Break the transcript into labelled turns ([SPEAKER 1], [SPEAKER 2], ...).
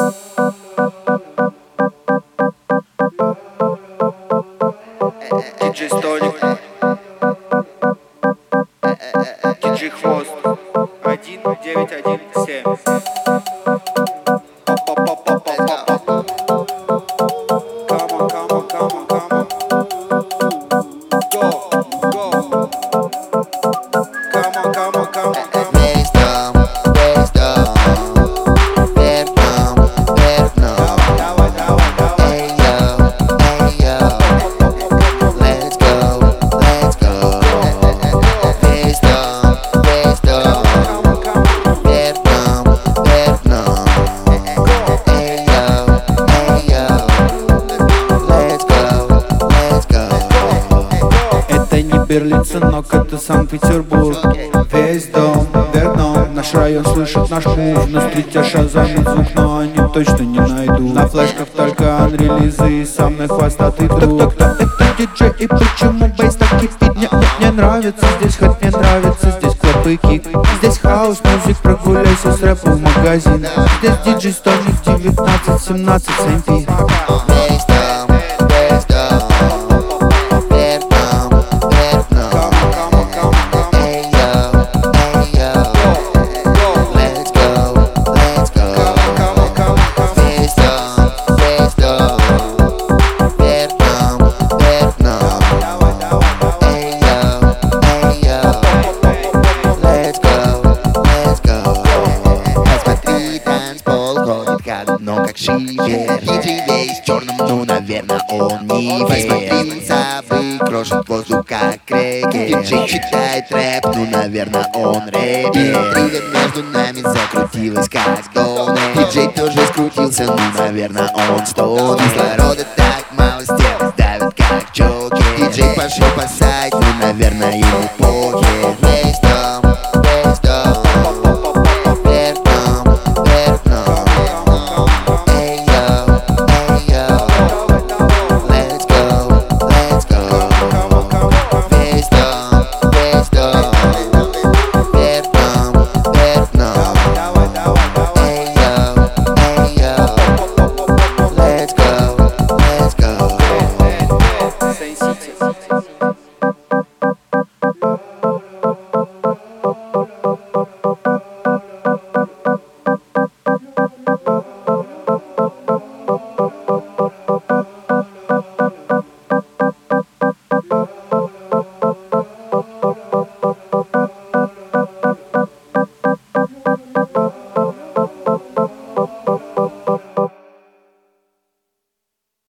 [SPEAKER 1] Диджей Стоник, диджей Хвост, 1917.
[SPEAKER 2] Берлин, сынок, это Санкт-Петербург. Весь дом вверх дном, наш район слышит наш мув. Внутри тебя шазамит звук, но они точно не найдут. На флешках только анрелизы и самый хвостатый друг. Кто это диджей и почему бейс так кипит? Мне нравится здесь, хоть мне нравится здесь клэп и кик. Здесь хаус, музик, прогуляйся с рэпом в магазин. Здесь диджей Стоник 1917 SMP.
[SPEAKER 3] Но как шивер, диджей весь в черном, ну, наверное, он не вер. Посмотри, сабы крошит воздух, как реки. Диджей читает рэп, ну, наверное, он рэпер. Интрига между нами закрутилась, как донор. Диджей тоже скрутился, ну, наверное, он стонер. Кислорода так мало, стены давят, как чокер. Диджей пошел по сайту, ну, наверное, ему похер.